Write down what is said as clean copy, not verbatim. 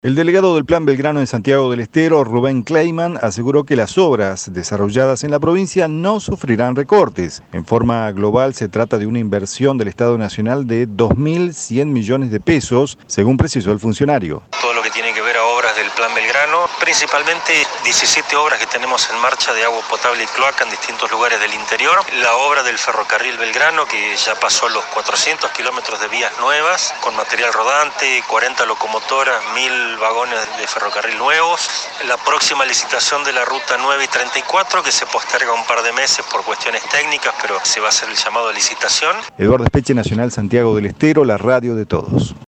El delegado del Plan Belgrano en Santiago del Estero, Rubén Kleiman, aseguró que las obras desarrolladas en la provincia no sufrirán recortes. En forma global se trata de una inversión del Estado Nacional de 2.100 millones de pesos, según precisó el funcionario. Todo lo que tiene que ver a obras del Plan Belgrano, principalmente 17 obras que tenemos en marcha de agua potable y cloaca en distintos lugares del interior. La obra del ferrocarril Belgrano, que ya pasó los 400 kilómetros de vías nuevas, con material rodante, 40 locomotoras, 1.000 vagones de ferrocarril nuevos. La próxima licitación de la ruta 9 y 34, que se posterga un par de meses por cuestiones técnicas, pero se va a hacer el llamado a licitación. Eduardo Espeche, Nacional Santiago del Estero, la radio de todos.